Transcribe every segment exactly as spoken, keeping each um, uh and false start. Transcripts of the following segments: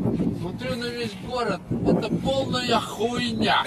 смотрю на весь город, это полная хуйня.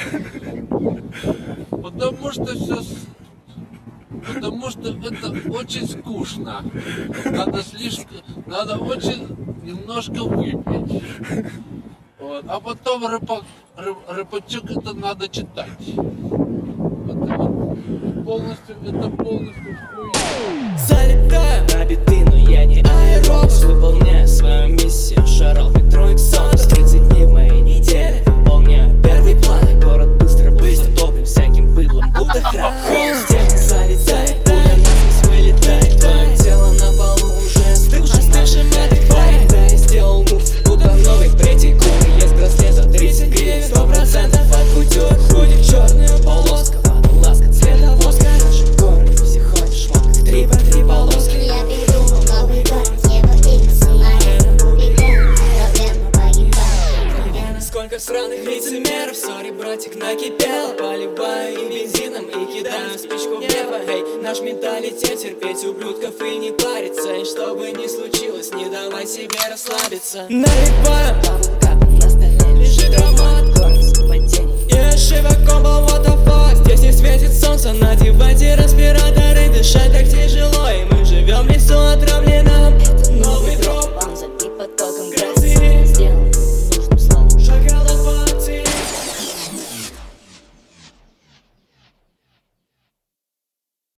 Потому что все... Потому что это очень скучно. Надо слишком... Надо очень немножко выпить. Вот. А потом рыпак, рып, рыпачок это надо читать. Это вот полностью, это полностью хуйня. Залетаю на биты, но я не аэробус. Выполняю свою миссию, шарал метро Иксонус. тридцать дней в моей неделе, выполняю первый план. Город быстро, быстро топим всяким быдлом, будто храм. Холстек залетает, увернувшись вылетает. Твое тело на полу уже остывшим, остывшим отдыхает. Да, я сделал мув, будто новый третий кур. Есть браслет за тридцать гривен, сто процентов от кутюр. Худи в черную полоску, надо ласка цвета воска. Наши горы, все ходят в шмотках, три по три полоски. Я придумал новый город, его имя Самарина. Убегаю, проблема погибаю. Сколько сраных лицемеров, сори, братик, накипело. Поливаю их бензином и кидаю спичку в небо. Эй, наш менталитет терпеть ублюдков и не париться. И что бы ни случилось, не давай себе расслабиться. Наливаю